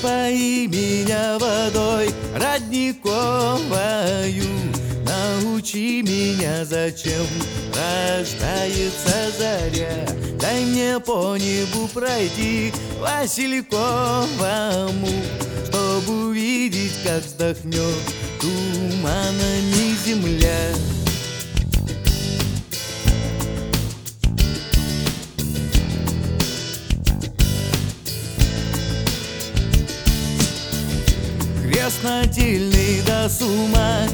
Напои меня водой родниковою, научи меня, зачем рождается заря. Дай мне по небу пройти Васильковому, чтобы увидеть, как вздохнет туманами земля. Краснотельный до сума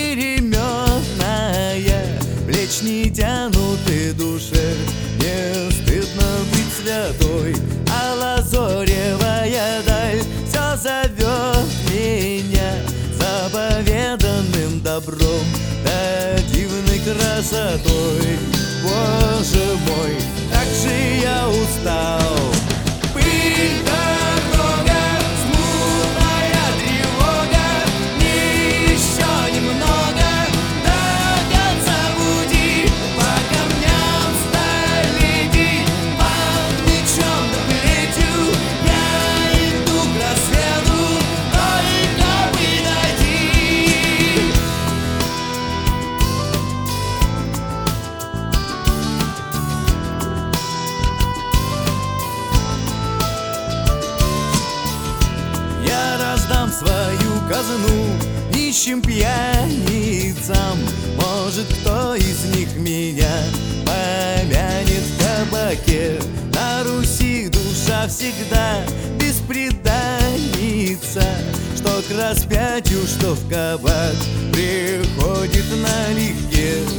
переменная, плеч не тянуты душе, не стыдно быть святой. А лазоревая даль все зовет меня заповеданным добром да дивной красотой. Боже мой, как же я устал! Пыль, дорога, смутная тревога, мне еще немного до конца пути. По камням столетий, под мечом да плетью я иду к рассвету, только бы найти. Я раздам свою казну нищим пьяницам. Может, кто из них меня помянет в кабаке. На Руси душа всегда беспреданница, что к распятию, что в кабак приходит налегке.